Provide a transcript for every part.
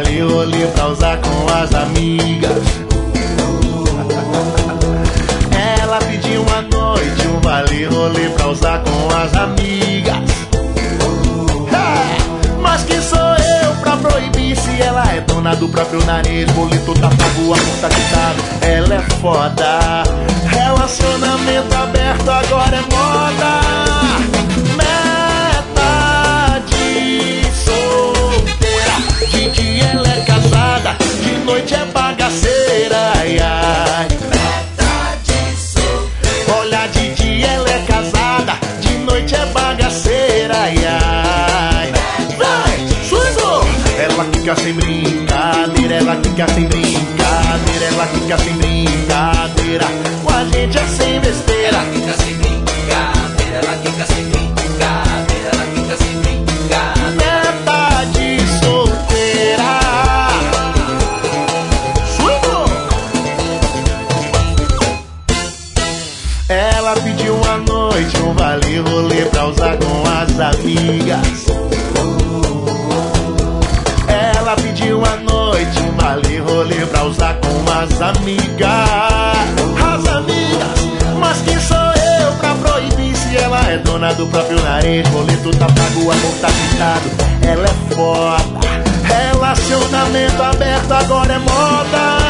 vale rolê pra usar com as amigas. Ela pediu uma noite, um vale rolê pra usar com as amigas. Mas quem sou eu pra proibir se ela é dona do próprio nariz? Boleto tá pago, a conta quitado, ela é foda. Relacionamento aberto agora é moda. Metade solteira, de dia ela é casada, de noite é bagaceira. Ai, ai. Metade solteira. Olha, de dia ela é casada, de noite é bagaceira. Ai, ai. Ela fica sem brincadeira, ela fica sem brincadeira, ela fica sem brincadeira, com a gente é sem besteira. Ela fica sem brincadeira, ela fica sem brincadeira, ela fica sem brincadeira. Metade solteira. Suivo! Ela pediu uma noite, um vale rolê pra usar com as amigas. Ela pediu a noite, um vale rolê pra usar com as amigas. As amigas, mas quem sou eu pra proibir se ela é dona do próprio nariz? Boleto tá pago, o amor tá quitado, ela é foda. Relacionamento aberto agora é moda.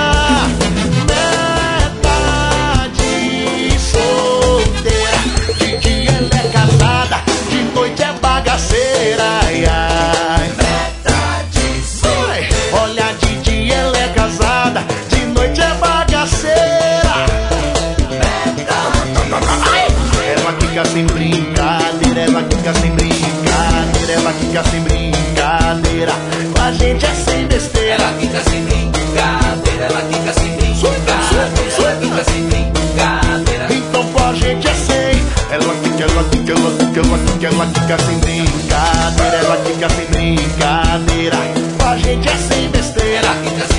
Metade solteira, de dia ela é casada, de noite é bagaceira. Ai, ai. Olha, de dia ela é casada, de noite é bagaceira. Ela fica sem brincadeira, ela fica sem brincadeira, ela fica sem brincadeira, com a gente é sem besteira. Ela fica sem brincadeira, ela fica sem brincadeira, ela fica sem brincadeira. Então com a gente é sem. Ela fica, ela fica, ela fica, ela fica, ela fica sem brincadeira, ela fica sem brincadeira, com a gente é sem besteira. Ela fica sem